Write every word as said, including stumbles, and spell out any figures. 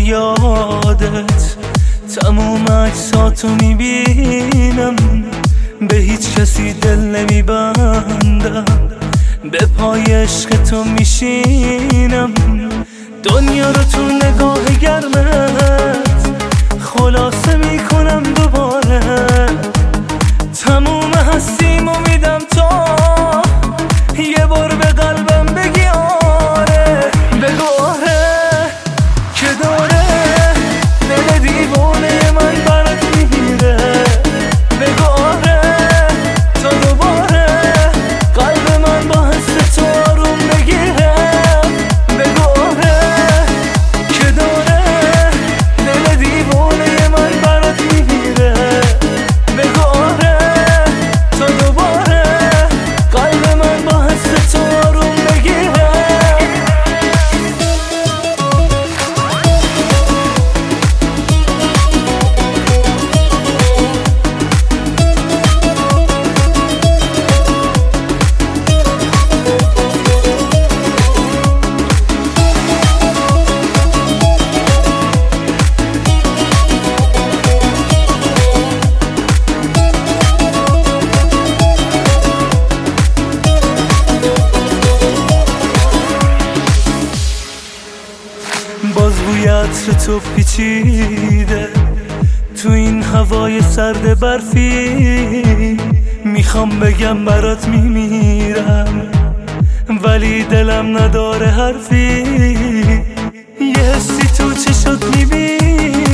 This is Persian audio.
یادت تموم عکساتو میبینم، به هیچ کسی دل نمیبندم، به پای عشق تو میشینم، دنیا رو تو نگاه گرمت خلاصه میکنم دوباره، تموم هستیمو میدم تا یه بار به قلبم بگی آره، بگو آره که داره دل دیوانه من برات میگیره، بگو آره تا دوباره قلب من با حس تو آروم بگیره، بگو آره که داره دل دیوانه من برات میگیره، بگو آره تا دوباره قلب من با حس تو آروم بگیره. باز بوی عطر تو پیچیده تو این هوای سرد برفی، میخوام بگم برات میمیرم ولی دلم نداره حرفی، یه حسی تو چشات میبینم